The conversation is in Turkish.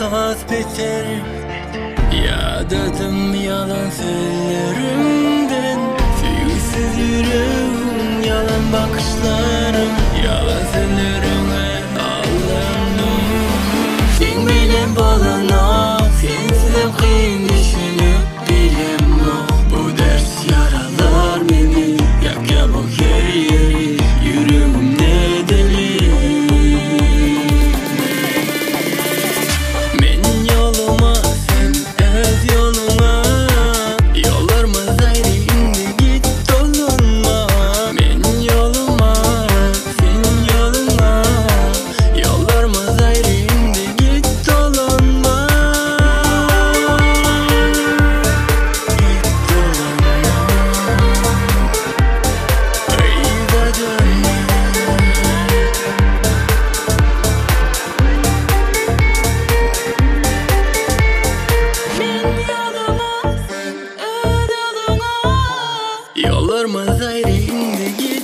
az beter. Yadadım yalan sözlerimden, sevgisiz yüreğim, yalan bakışlarım, yalan sözlerime aldandım. Sen bilen balana, sensizim kıyın düşünüp bilemem. Bu ders yaralar beni, yak bu her yeri, yüreğim ne deli. Men yoluma, sen öz yoluna, yollarımız ayrı, indi git dolunma. Men yoluma, senin yoluna, yollarımız ayrı, indi git dolunma. Git dolunma, ayda dönme. Yollarımız ayrı, indi git.